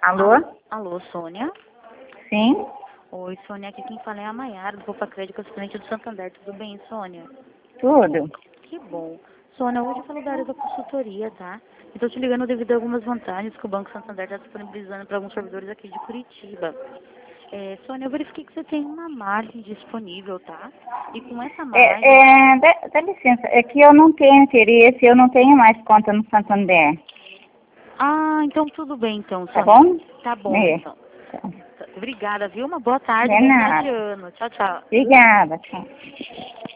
Alô? Alô, Sônia? Sim? Oi, Sônia, aqui quem fala é a Maiara, do Poupa Crédito, assistente do Santander. Tudo bem, Sônia? Tudo? Que bom. Sônia, hoje eu falo da área da consultoria, tá? E tô te ligando devido a algumas vantagens que o Banco Santander está disponibilizando para alguns servidores aqui de Curitiba. Sônia, eu verifiquei que você tem uma margem disponível, tá? E com essa margem... Dá licença, é que eu não tenho interesse, eu não tenho mais conta no Santander. Ah, então tudo bem, então, Tá Sônia. bom? Tá bom, É. então. Obrigada, viu? Uma boa tarde, Não é bom final nada. de ano. Tchau, tchau. Obrigada, tchau.